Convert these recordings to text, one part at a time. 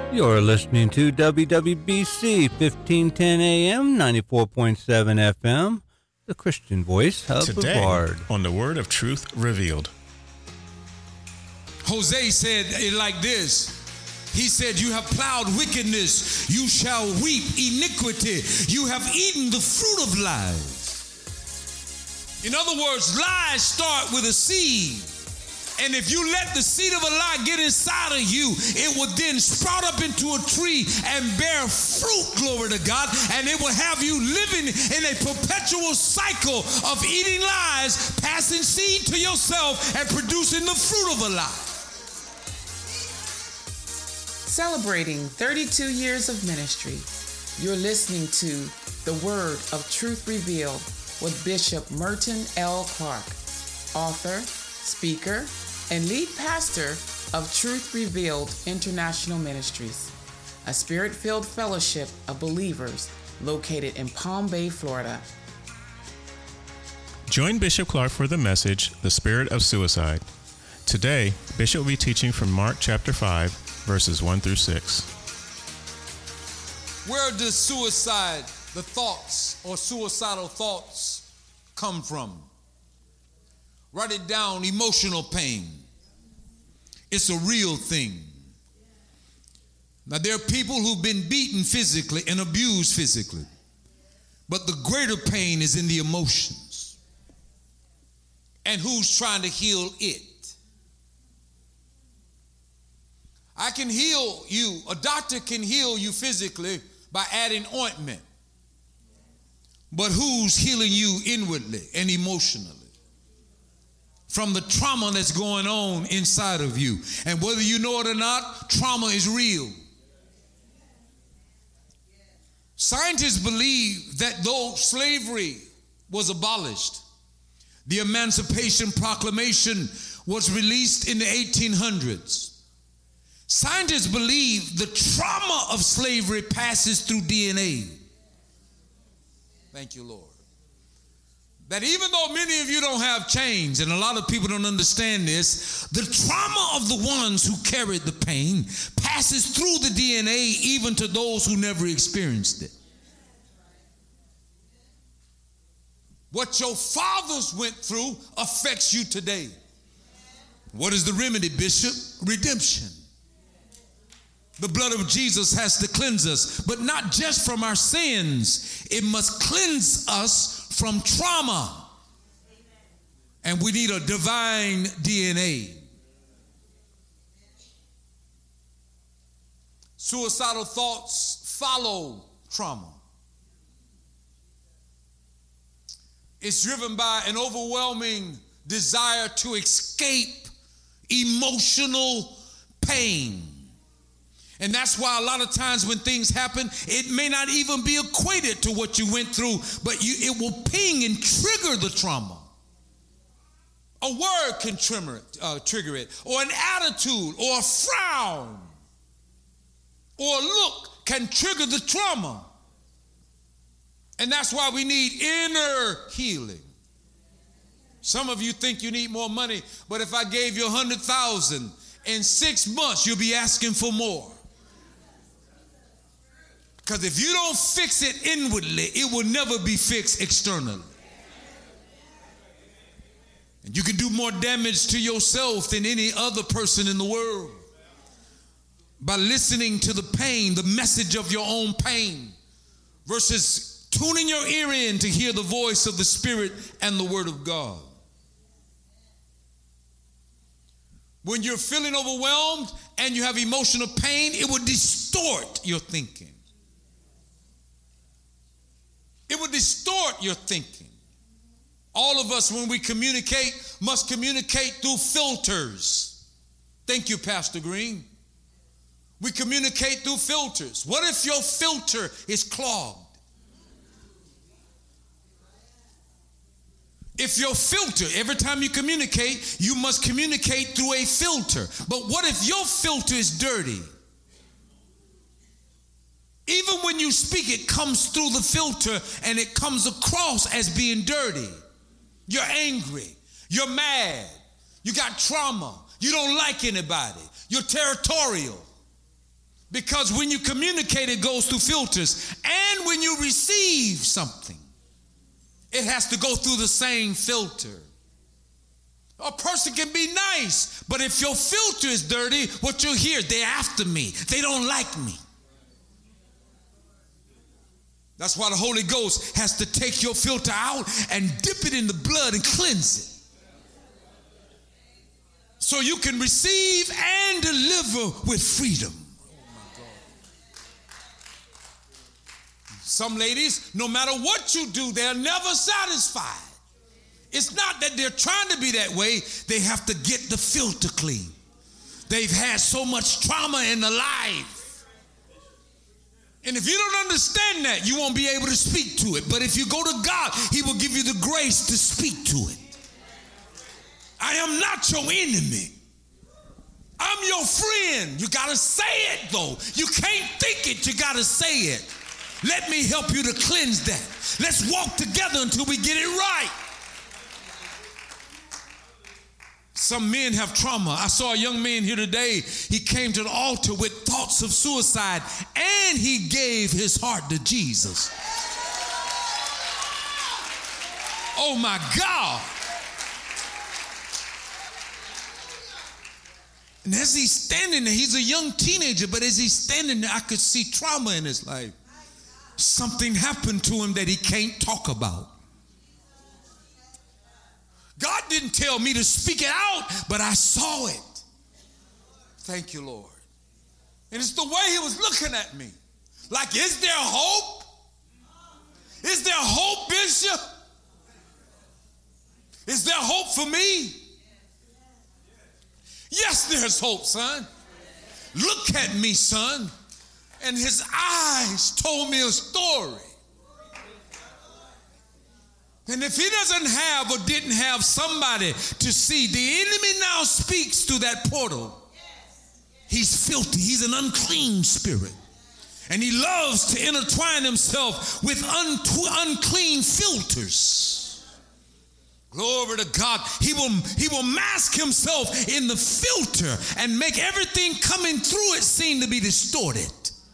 You're listening to WWBC 1510 AM, 94.7 FM, the Christian voice of Brevard. On the Word of Truth Revealed. Hosea said it like this. He said, you have plowed wickedness, you shall reap iniquity. You have eaten the fruit of lies. In other words, lies start with a seed. And if you let the seed of a lie get inside of you, it will then sprout up into a tree and bear fruit, glory to God. And it will have you living in a perpetual cycle of eating lies, passing seed to yourself, and producing the fruit of a lie. Celebrating 32 years of ministry, you're listening to The Word of Truth Revealed with Bishop Merton L. Clark, author, speaker, and lead pastor of Truth Revealed International Ministries, a spirit-filled fellowship of believers located in Palm Bay, Florida. Join Bishop Clark for the message, The Spirit of Suicide. Today, Bishop will be teaching from Mark chapter 5, verses 1 through 6. Where does suicide, the thoughts or suicidal thoughts, come from? Write it down, emotional pain. It's a real thing. Now, there are people who've been beaten physically and abused physically, but the greater pain is in the emotions. And who's trying to heal it? I can heal you. A doctor can heal you physically by adding ointment. But who's healing you inwardly and emotionally? From the trauma that's going on inside of you. And whether you know it or not, trauma is real. Scientists believe that though slavery was abolished, the Emancipation Proclamation was released in the 1800s. Scientists believe the trauma of slavery passes through DNA. Thank you, Lord. That even though many of you don't have chains, and a lot of people don't understand this, the trauma of the ones who carried the pain passes through the DNA even to those who never experienced it. What your fathers went through affects you today. What is the remedy, Bishop? Redemption. The blood of Jesus has to cleanse us, but not just from our sins. It must cleanse us from trauma. And we need a divine DNA. Suicidal thoughts follow trauma. It's driven by an overwhelming desire to escape emotional pain. And that's why a lot of times when things happen, it may not even be equated to what you went through, but it will ping and trigger the trauma. A word can trigger it, or an attitude, or a frown, or a look can trigger the trauma. And that's why we need inner healing. Some of you think you need more money, but if I gave you $100,000, in 6 months you'll be asking for more. Because if you don't fix it inwardly, it will never be fixed externally. And you can do more damage to yourself than any other person in the world by listening to the pain, the message of your own pain, versus tuning your ear in to hear the voice of the Spirit and the Word of God. When you're feeling overwhelmed and you have emotional pain, it will distort your thinking. It will distort your thinking. All of us, when we communicate, must communicate through filters. Thank you, Pastor Green. We communicate through filters. What if your filter is clogged? If your filter, every time you communicate, you must communicate through a filter. But what if your filter is dirty? Even when you speak, it comes through the filter and it comes across as being dirty. You're angry. You're mad. You got trauma. You don't like anybody. You're territorial. Because when you communicate, it goes through filters. And when you receive something, it has to go through the same filter. A person can be nice, but if your filter is dirty, what you'll hear, they're after me. They don't like me. That's why the Holy Ghost has to take your filter out and dip it in the blood and cleanse it. So you can receive and deliver with freedom. Some ladies, no matter what you do, they're never satisfied. It's not that they're trying to be that way. They have to get the filter clean. They've had so much trauma in their life. And if you don't understand that, you won't be able to speak to it. But if you go to God, he will give you the grace to speak to it. I am not your enemy. I'm your friend. You got to say it, though. You can't think it. You got to say it. Let me help you to cleanse that. Let's walk together until we get it right. Some men have trauma. I saw a young man here today. He came to the altar with thoughts of suicide, and he gave his heart to Jesus. Oh my God. And as he's standing there, he's a young teenager, but as he's standing there, I could see trauma in his life. Something happened to him that he can't talk about. God didn't tell me to speak it out, but I saw it. Thank you, Lord. And it's the way he was looking at me. Like, is there hope? Is there hope, Bishop? Is there hope for me? Yes, there's hope, son. Look at me, son. And his eyes told me a story. And if he doesn't have or didn't have somebody to see, the enemy now speaks through that portal. He's filthy. He's an unclean spirit. And he loves to intertwine himself with unclean filters. Glory to God. He will mask himself in the filter and make everything coming through it seem to be distorted.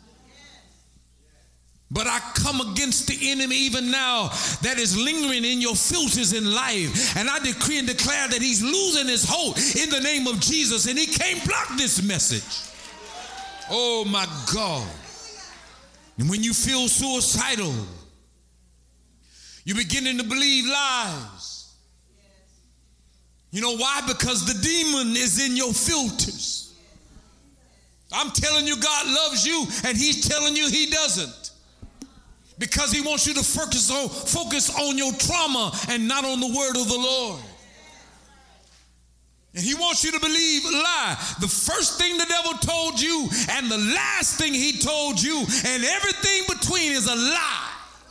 But I come against the enemy even now that is lingering in your filters in life. And I decree and declare that he's losing his hope in the name of Jesus. And he can't block this message. Oh my God. And when you feel suicidal, you're beginning to believe lies. You know why? Because the demon is in your filters. I'm telling you God loves you, and he's telling you he doesn't. Because he wants you to focus on your trauma and not on the word of the Lord. And he wants you to believe a lie. The first thing the devil told you and the last thing he told you and everything between is a lie.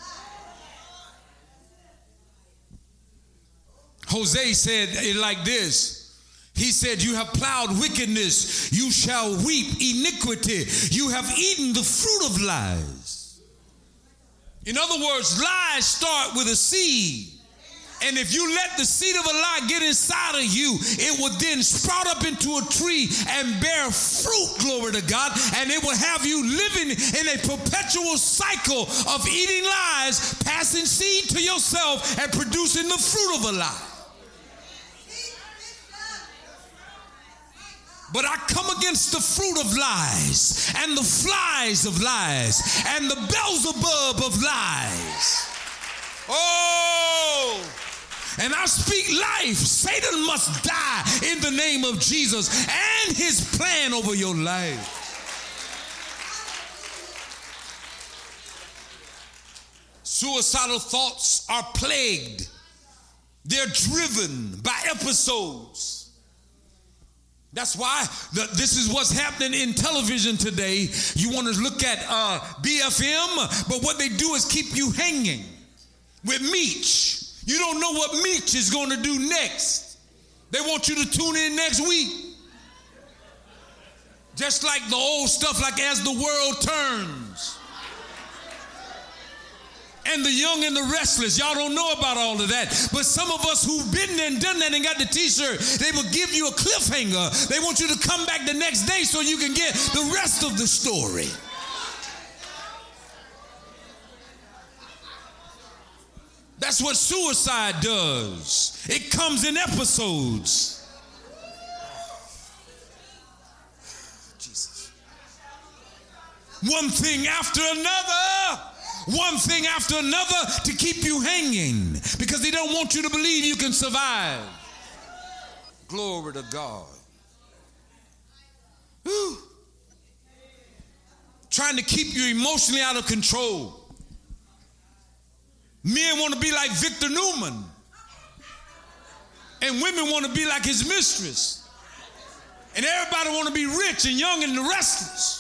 Hosea said it like this. He said, you have plowed wickedness, you shall reap iniquity. You have eaten the fruit of lies. In other words, lies start with a seed. And if you let the seed of a lie get inside of you, it will then sprout up into a tree and bear fruit, glory to God. And it will have you living in a perpetual cycle of eating lies, passing seed to yourself, and producing the fruit of a lie. But I come against the fruit of lies and the flies of lies and the Beelzebub of lies. Oh, and I speak life. Satan must die in the name of Jesus and his plan over your life. Suicidal thoughts are plagued. They're driven by episodes. That's why this is what's happening in television today. You want to look at BFM, but what they do is keep you hanging with Meech. You don't know what Meech is going to do next. They want you to tune in next week. Just like the old stuff, like As the World Turns. and the young and the restless. Y'all don't know about all of that. But some of us who've been there and done that and got the t-shirt, they will give you a cliffhanger. They want you to come back the next day so you can get the rest of the story. That's what suicide does. It comes in episodes. Jesus. One thing after another. One thing after another to keep you hanging because they don't want you to believe you can survive. Glory to God. Whew. Trying to keep you emotionally out of control. Men want to be like Victor Newman. And women want to be like his mistress. And everybody want to be rich and young and the restless.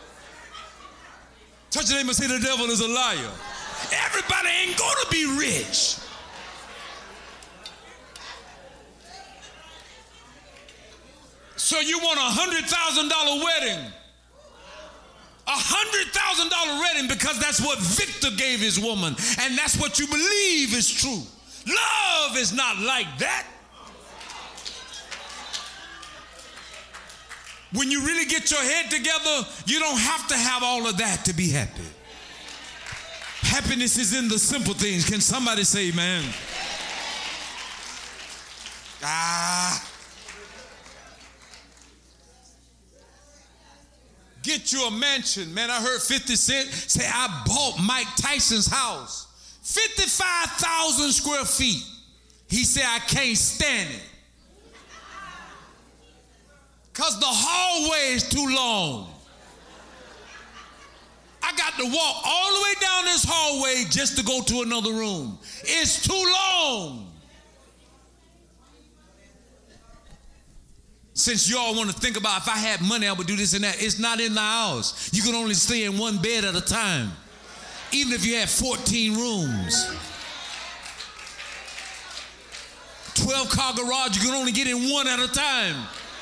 Touch your neighbor and say the devil is a liar. Everybody ain't going to be rich. So you want a $100,000 wedding. A $100,000 wedding because that's what Victor gave his woman. And that's what you believe is true. Love is not like that. When you really get your head together, you don't have to have all of that to be happy. Happiness is in the simple things. Can somebody say amen? Get you a mansion. Man, I heard 50 Cent say, I bought Mike Tyson's house. 55,000 square feet. He said, I can't stand it. Because the hallway is too long. I got to walk all the way down this hallway just to go to another room. It's too long. Since y'all want to think about if I had money, I would do this and that. It's not in the house. You can only stay in one bed at a time. Even if you had 14 rooms. 12-car garage, you can only get in one at a time.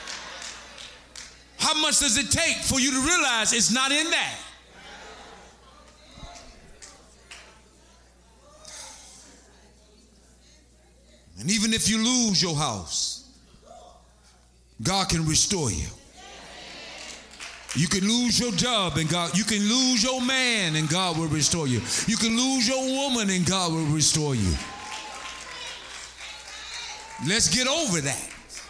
How much does it take for you to realize it's not in that? And even if you lose your house, God can restore you. You can lose your job and God, you can lose your man and God will restore you. You can lose your woman and God will restore you. Let's get over that.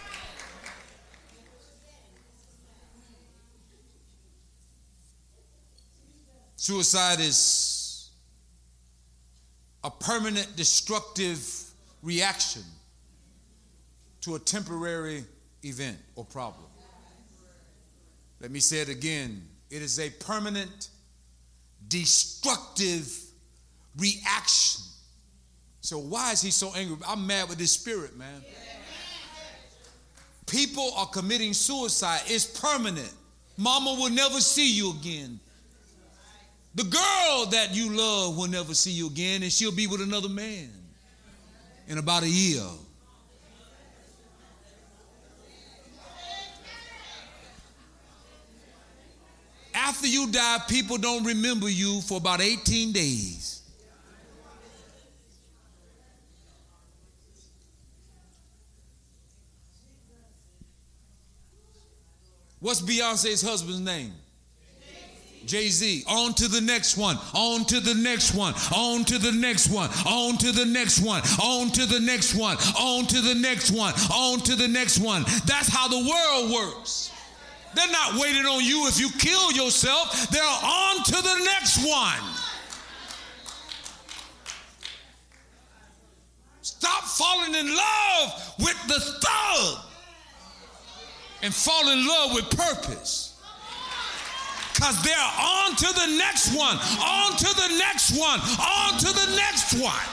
Suicide is a permanent destructive reaction to a temporary event or problem. Let me say it again. It is a permanent destructive reaction. So why is he so angry? I'm mad with this spirit, man. People are committing suicide. It's permanent. Mama will never see you again. The girl that you love will never see you again, and she'll be with another man in about a year. After you die, people don't remember you for about 18 days. What's Beyonce's husband's name? Jay-Z. On to the next one. On to the next one. On to the next one. On to the next one. On to the next one. On to the next one. On to the next one. That's how the world works. They're not waiting on you if you kill yourself. They're on to the next one. Stop falling in love with the thug and fall in love with purpose. Because they're on to the next one, on to the next one, on to the next one.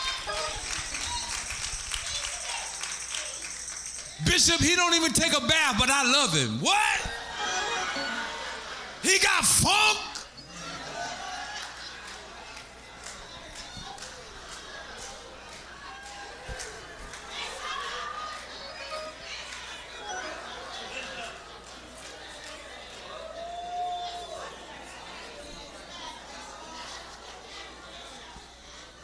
Bishop, he don't even take a bath, but I love him. What? He got funk?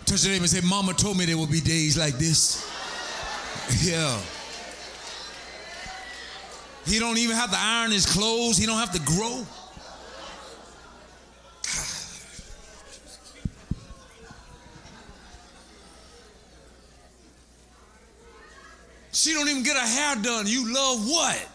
Touch your neighbor and say, Mama told me there would be days like this. Yeah. He don't even have to iron his clothes. He don't have to grow. She don't even get her hair done. You love what?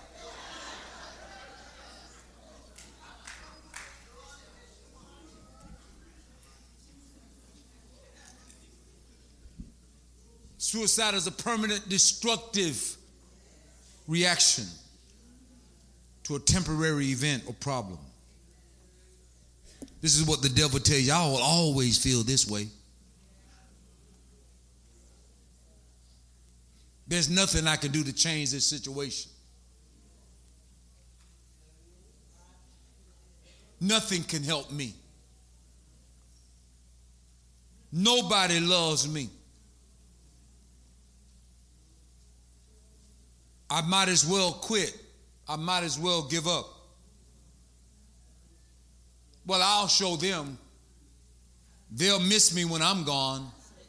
Suicide is a permanent destructive reaction to a temporary event or problem. This is what the devil tells you. I will always feel this way. There's nothing I can do to change this situation. Nothing can help me. Nobody loves me. I might as well quit. I might as well give up. Well, I'll show them. They'll miss me when I'm gone.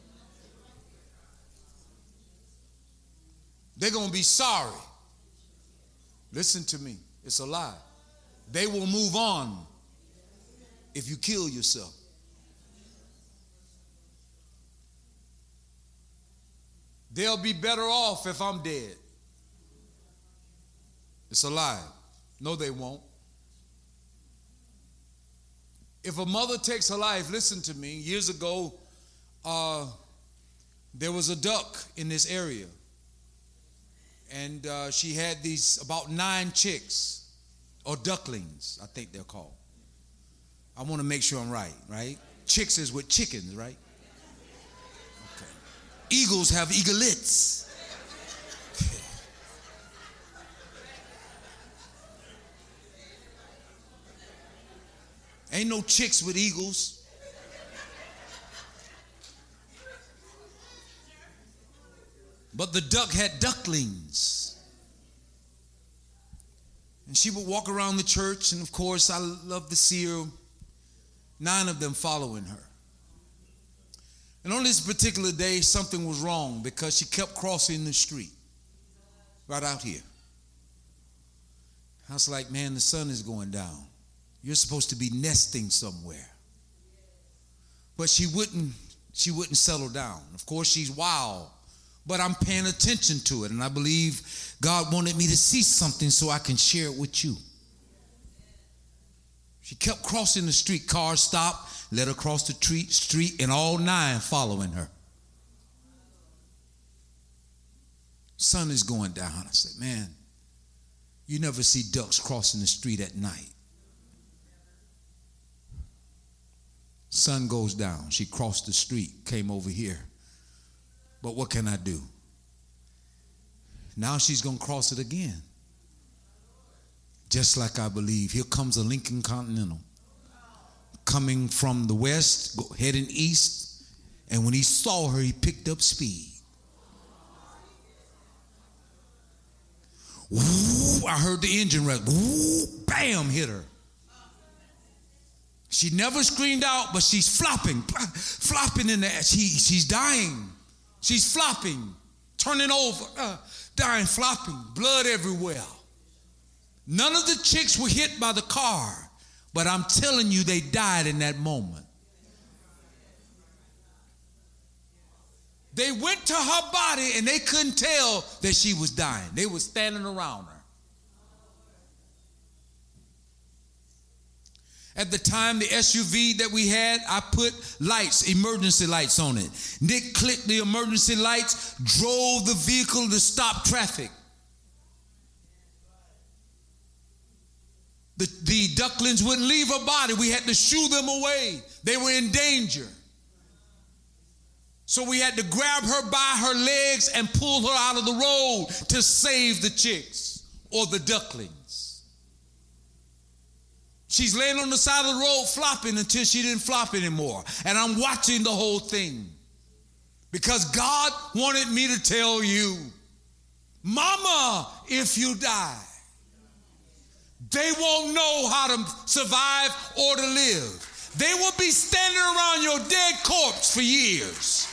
They're going to be sorry. Listen to me. It's a lie. They will move on if you kill yourself. They'll be better off if I'm dead. It's a lie. No, they won't. If a mother takes her life, listen to me, years ago, there was a duck in this area. And she had these about 9 chicks, or ducklings, I think they're called. I want to make sure I'm right? Chicks is with chickens, right? Okay. Eagles have eaglets. Ain't no chicks with eagles. But the duck had ducklings. And she would walk around the church, and of course, I love to see her, 9 of them following her. And on this particular day, something was wrong because she kept crossing the street right out here. I was like, man, the sun is going down. You're supposed to be nesting somewhere. But she wouldn't settle down. Of course, she's wild, but I'm paying attention to it, and I believe God wanted me to see something so I can share it with you. She kept crossing the street. Cars stopped, let her cross the street, and all 9 following her. Sun is going down. I said, man, you never see ducks crossing the street at night. Sun goes down. She crossed the street, came over here. But what can I do? Now she's going to cross it again. Just like I believe. Here comes a Lincoln Continental. Coming from the west, heading east. And when he saw her, he picked up speed. Woo, I heard the engine rev. Woo, bam, hit her. She never screamed out, but she's flopping in the air. She's dying. She's flopping, turning over, dying, flopping, blood everywhere. None of the chicks were hit by the car, but I'm telling you, they died in that moment. They went to her body and they couldn't tell that she was dying. They were standing around her. At the time, the SUV that we had, I put lights, emergency lights on it. Nick clicked the emergency lights, drove the vehicle to stop traffic. The ducklings wouldn't leave her body. We had to shoo them away. They were in danger. So we had to grab her by her legs and pull her out of the road to save the chicks or the ducklings. She's laying on the side of the road flopping until she didn't flop anymore. And I'm watching the whole thing because God wanted me to tell you, Mama, if you die, they won't know how to survive or to live. They will be standing around your dead corpse for years.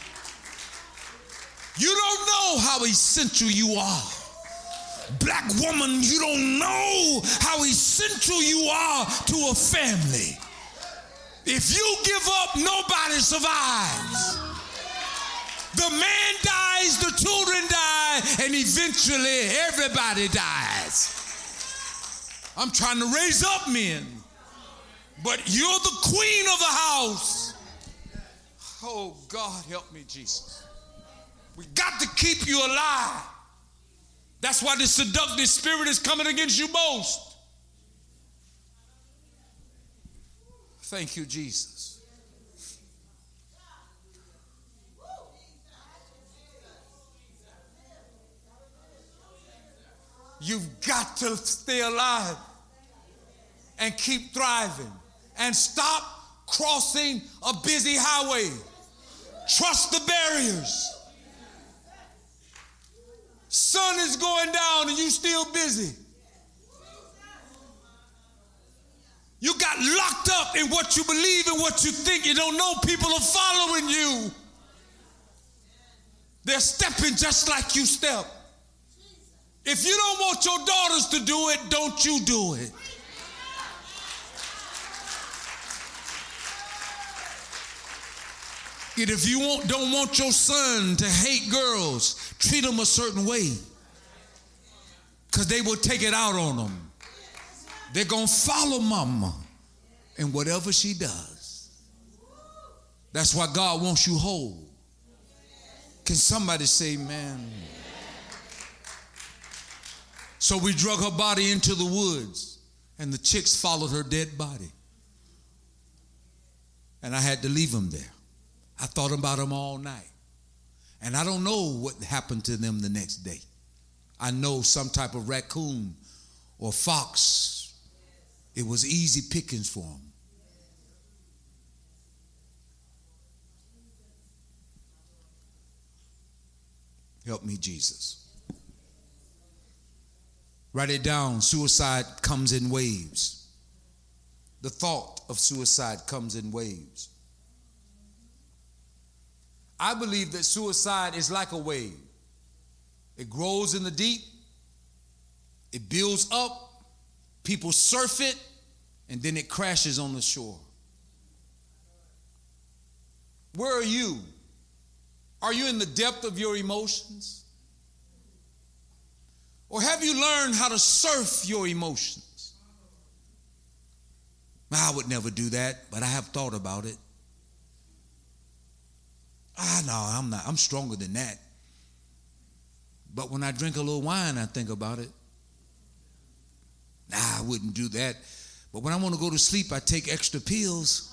You don't know how essential you are. Black woman, you don't know how essential you are to a family. If you give up, nobody survives. The man dies, the children die, and eventually everybody dies. I'm trying to raise up men, but you're the queen of the house. Oh, God, help me, Jesus. We got to keep you alive. That's why the seductive spirit is coming against you most. Thank you, Jesus. You've got to stay alive and keep thriving and stop crossing a busy highway. Trust the barriers. Sun is going down and you still busy. You got locked up in what you believe and what you think. You don't know people are following you. They're stepping just like you step. If you don't want your daughters to do it, don't you do it. And if you don't want your son to hate girls, treat them a certain way, because they will take it out on them. They're going to follow mama in whatever she does. That's why God wants you whole. Can somebody say amen? So we drug her body into the woods, and the chicks followed her dead body. And I had to leave them there. I thought about them all night. And I don't know what happened to them the next day. I know some type of raccoon or fox, it was easy pickings for them. Help me, Jesus. Write it down. Suicide comes in waves. The thought of suicide comes in waves. I believe that suicide is like a wave. It grows in the deep, it builds up, people surf it, and then it crashes on the shore. Where are you? Are you in the depth of your emotions? Or have you learned how to surf your emotions? I would never do that, but I have thought about it. No, I'm not. I'm stronger than that. But when I drink a little wine, I think about it. I wouldn't do that. But when I want to go to sleep, I take extra pills.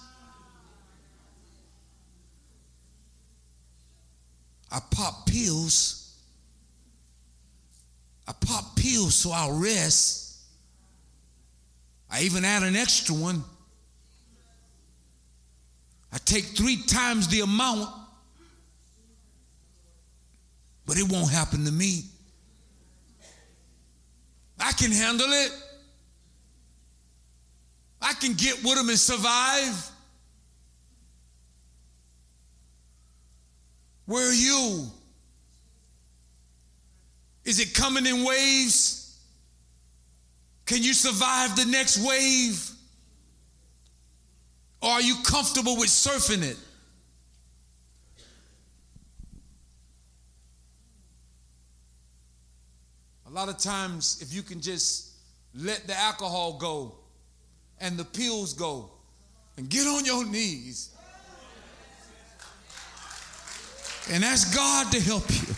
I pop pills. I pop pills so I'll rest. I even add an extra one. I take 3 times the amount. But it won't happen to me. I can handle it. I can get with them and survive. Where are you? Is it coming in waves? Can you survive the next wave? Or are you comfortable with surfing it? A lot of times, if you can just let the alcohol go and the pills go and get on your knees and ask God to help you,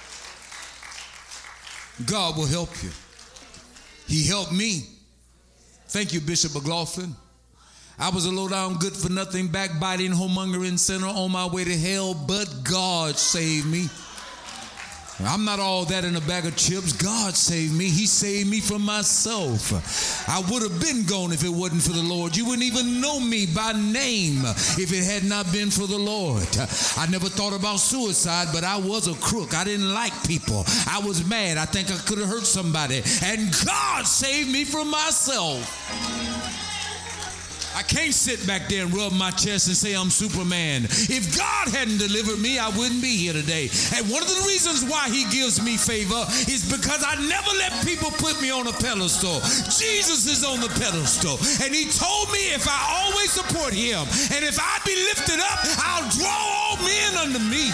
God will help you. He helped me. Thank you, Bishop McLaughlin. I was a low-down, good-for-nothing, backbiting, homongering sinner on my way to hell, but God saved me. I'm not all that in a bag of chips. God saved me. He saved me from myself. I would have been gone if it wasn't for the Lord. You wouldn't even know me by name if it had not been for the Lord. I never thought about suicide, but I was a crook. I didn't like people. I was mad. I think I could have hurt somebody. And God saved me from myself. I can't sit back there and rub my chest and say I'm Superman. If God hadn't delivered me, I wouldn't be here today. And one of the reasons why he gives me favor is because I never let people put me on a pedestal. Jesus is on the pedestal. And he told me if I always support him and if I be lifted up, I'll draw all men unto me.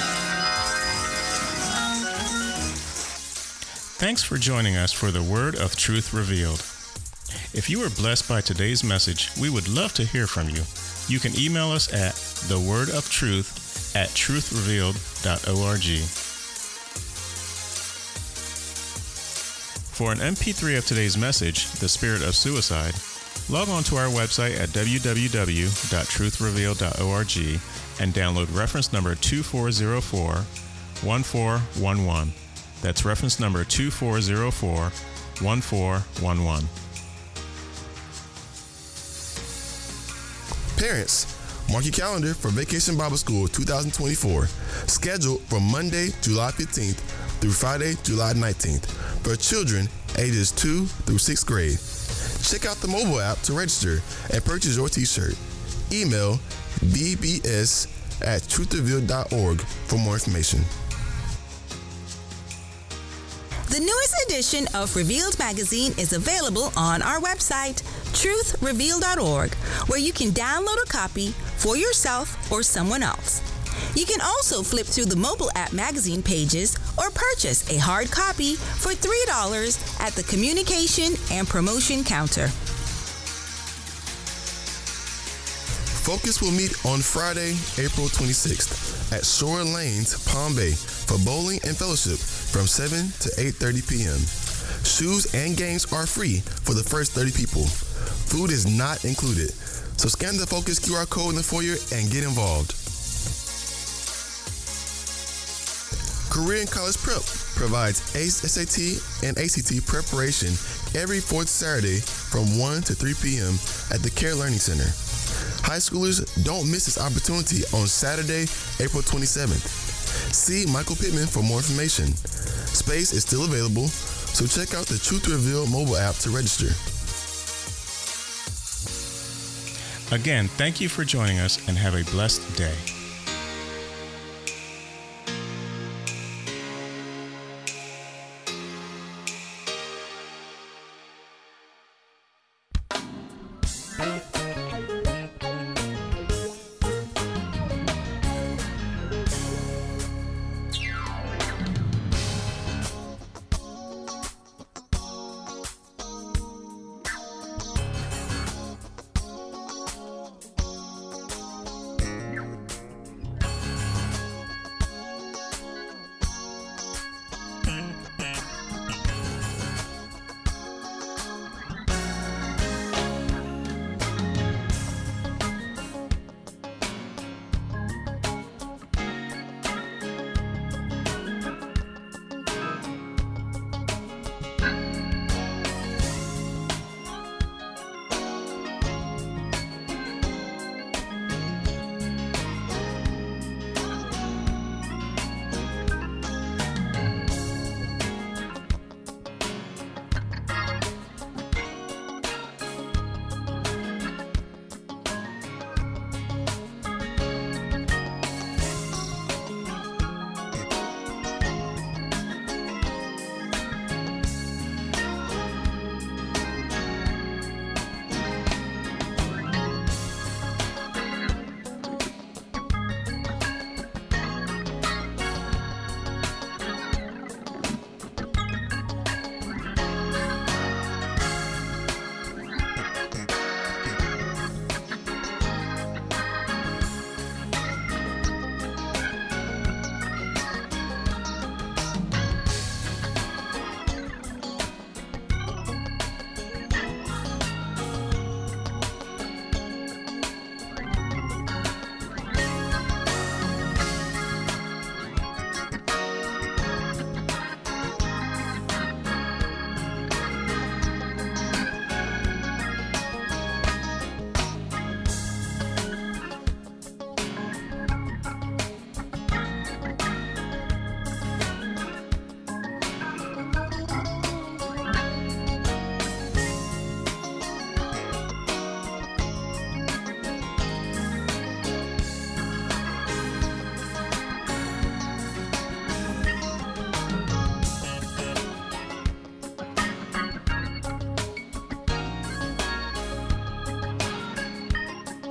Thanks for joining us for the Word of Truth Revealed. If you were blessed by today's message, we would love to hear from you. You can email us at thewordofTruth@truthrevealed.org. For an MP3 of today's message, The Spirit of Suicide, log on to our website at www.truthrevealed.org and download reference number 2404-1411. That's reference number 2404-1411. Parents, mark your calendar for Vacation Bible School 2024, scheduled from Monday, July 15th through Friday, July 19th, for children ages 2 through 6th grade. Check out the mobile app to register and purchase your t-shirt. Email bbs@truthrevealed.org for more information. The newest edition of Revealed Magazine is available on our website, truthrevealed.org, where you can download a copy for yourself or someone else. You can also flip through the mobile app magazine pages or purchase a hard copy for $3 at the communication and promotion counter. Focus will meet on Friday, April 26th at Shore Lanes, Palm Bay for bowling and fellowship from 7 to 8:30 p.m. Shoes and games are free for the first 30 people. Food is not included, so scan the Focus QR code in the foyer and get involved. Career and College Prep provides ACE, SAT, and ACT preparation every fourth Saturday from 1 to 3 p.m. at the Care Learning Center. High schoolers, don't miss this opportunity on Saturday, April 27th. See Michael Pittman for more information. Space is still available, so check out the Truth Revealed mobile app to register. Again, thank you for joining us and have a blessed day.